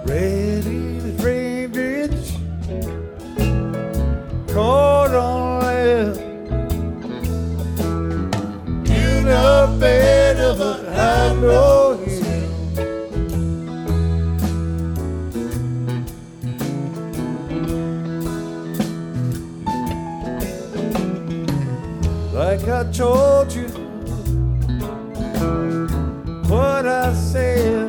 Ready to dream ditch, caught on left. You know better, but I know you. Like I told you, what I said.